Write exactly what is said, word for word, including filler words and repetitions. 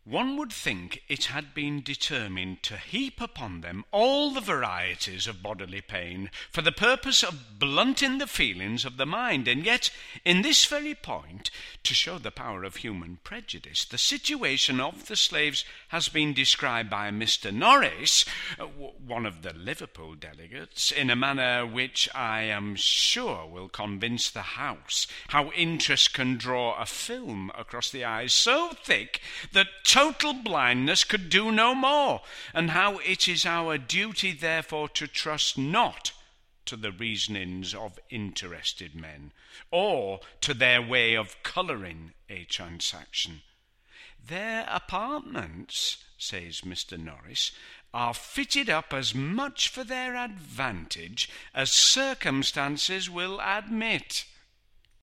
One would think it had been determined to heap upon them all the varieties of bodily pain for the purpose of blunting the feelings of the mind, and yet in this very point, to show the power of human prejudice, the situation of the slaves has been described by Mister Norris, one of the Liverpool delegates, in a manner which I am sure will convince the House how interest can draw a film across the eyes so thick that total blindness could do no more, and how it is our duty therefore to trust not to the reasonings of interested men, or to their way of colouring a transaction. Their apartments, says Mister Norris, are fitted up as much for their advantage as circumstances will admit.